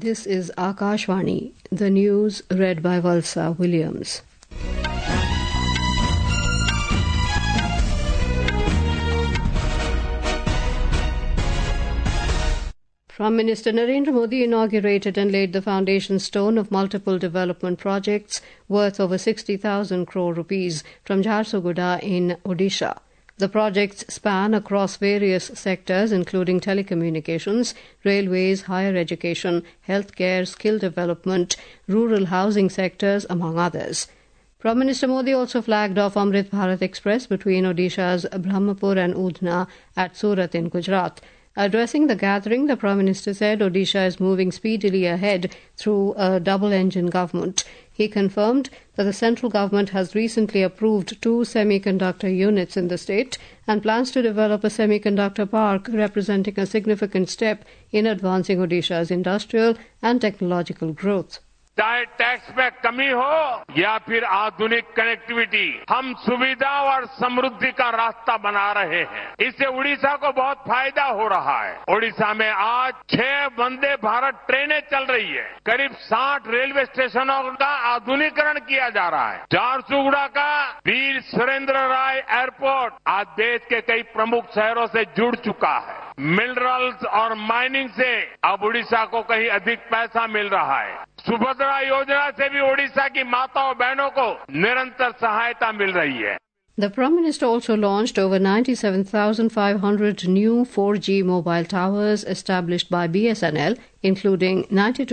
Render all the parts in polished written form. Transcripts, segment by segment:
This is Akashvani, the news read by Valsa Williams. Prime Minister Narendra Modi inaugurated and laid the foundation stone of multiple development projects worth over 60,000 crore rupees from Jharsuguda in Odisha. The projects span across various sectors including telecommunications, railways, higher education, healthcare, skill development, rural housing sectors, among others. Prime Minister Modi also flagged off Amrit Bharat Express between Odisha's Brahmapur and Udna at Surat in Gujarat. Addressing the gathering, the Prime Minister said Odisha is moving speedily ahead through a double-engine government. He confirmed that the central government has recently approved 2 semiconductor units in the state and plans to develop a semiconductor park representing a significant step in advancing Odisha's industrial and technological growth. चाहे tax में कमी हो या फिर आधुनिक connectivity, हम सुविधा और समृद्धि का रास्ता बना रहे हैं। इससे उड़ीसा को बहुत फायदा हो रहा है। उड़ीसा में आज 6 वंदे भारत ट्रेनें चल रही है। करीब 60 रेलवे स्टेशनों का आधुनिकीकरण किया जा रहा है। झारसुगुड़ा का वीर सुरेंद्र राय एयरपोर्ट आज देश के कई प्रमुख शहरों से जुड़ चुका है। मिनरल्स और माइनिंग से अब उड़ीसा को कहीं अधिक पैसा मिल रहा है। सुभद्रा योजना से भी ओडिशा की माताओं बहनों को निरंतर सहायता मिल रही है। The Prime Minister also launched over 97,500 new 4G mobile towers established by BSNL, including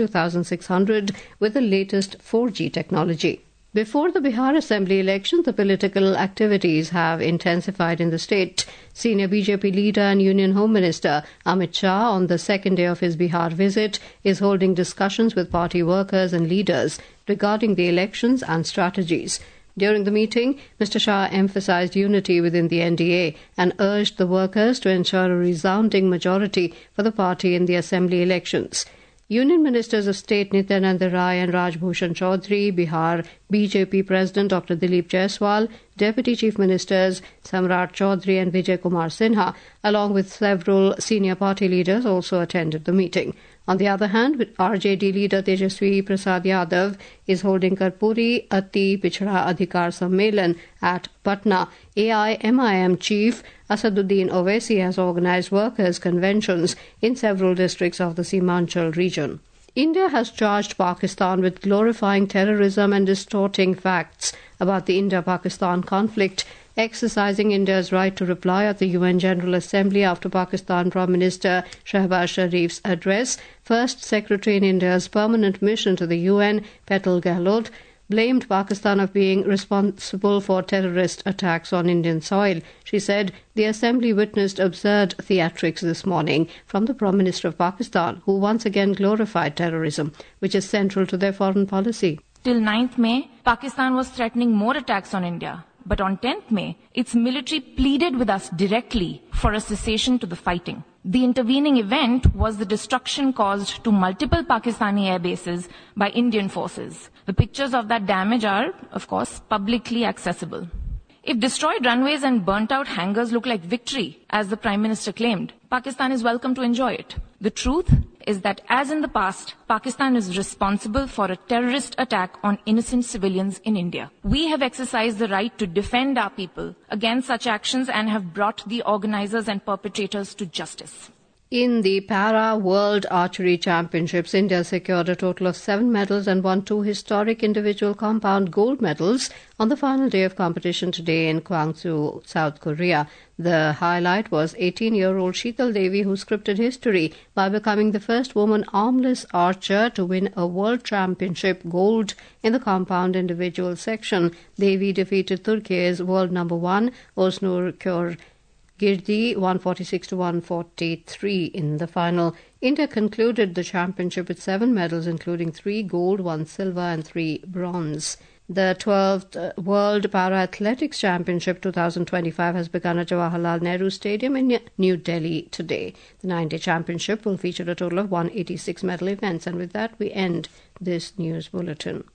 92,600 with the latest 4G technology. Before the Bihar Assembly election, the political activities have intensified in the state. Senior BJP leader and Union Home Minister Amit Shah, on the second day of his Bihar visit, is holding discussions with party workers and leaders regarding the elections and strategies. During the meeting, Mr. Shah emphasized unity within the NDA and urged the workers to ensure a resounding majority for the party in the Assembly elections. Union Ministers of State Nityananda Rai and Rajbhushan Chaudhary, Bihar BJP President Dr. Dilip Jaiswal, Deputy Chief Ministers Samrat Chaudhary and Vijay Kumar Sinha, along with several senior party leaders, also attended the meeting. On the other hand, RJD leader Tejaswi Prasad Yadav is holding Karpuri Ati Pichhda Adhikar Sammelan at Patna. AIMIM chief Asaduddin Owaisi has organized workers' conventions in several districts of the Simanchal region. India has charged Pakistan with glorifying terrorism and distorting facts about the India-Pakistan conflict, exercising India's right to reply at the UN General Assembly after Pakistan Prime Minister Shehbaz Sharif's address. First Secretary in India's permanent mission to the UN, Petal Gehlot, blamed Pakistan of being responsible for terrorist attacks on Indian soil. She said the Assembly witnessed absurd theatrics this morning from the Prime Minister of Pakistan, who once again glorified terrorism, which is central to their foreign policy. Till 9th May, Pakistan was threatening more attacks on India. But on 10th May, its military pleaded with us directly for a cessation to the fighting. The intervening event was the destruction caused to multiple Pakistani air bases by Indian forces. The pictures of that damage are, of course, publicly accessible. If destroyed runways and burnt-out hangars look like victory, as the Prime Minister claimed, Pakistan is welcome to enjoy it. The truth is that, as in the past, Pakistan is responsible for a terrorist attack on innocent civilians in India. We have exercised the right to defend our people against such actions and have brought the organizers and perpetrators to justice. In the Para World Archery Championships, India secured a total of 7 medals and won 2 historic individual compound gold medals on the final day of competition today in Gwangju, South Korea. The highlight was 18-year-old Sheetal Devi, who scripted history by becoming the first woman armless archer to win a World Championship gold in the compound individual section. Devi defeated Turkey's world number 1, Oznur Kör Girdi 146 to 143 in the final. India concluded the championship with 7 medals, including 3 gold, 1 silver and 3 bronze. The 12th World Para-Athletics Championship 2025 has begun at Jawaharlal Nehru Stadium in New Delhi today. The 9-day championship will feature a total of 186 medal events. And with that, we end this news bulletin.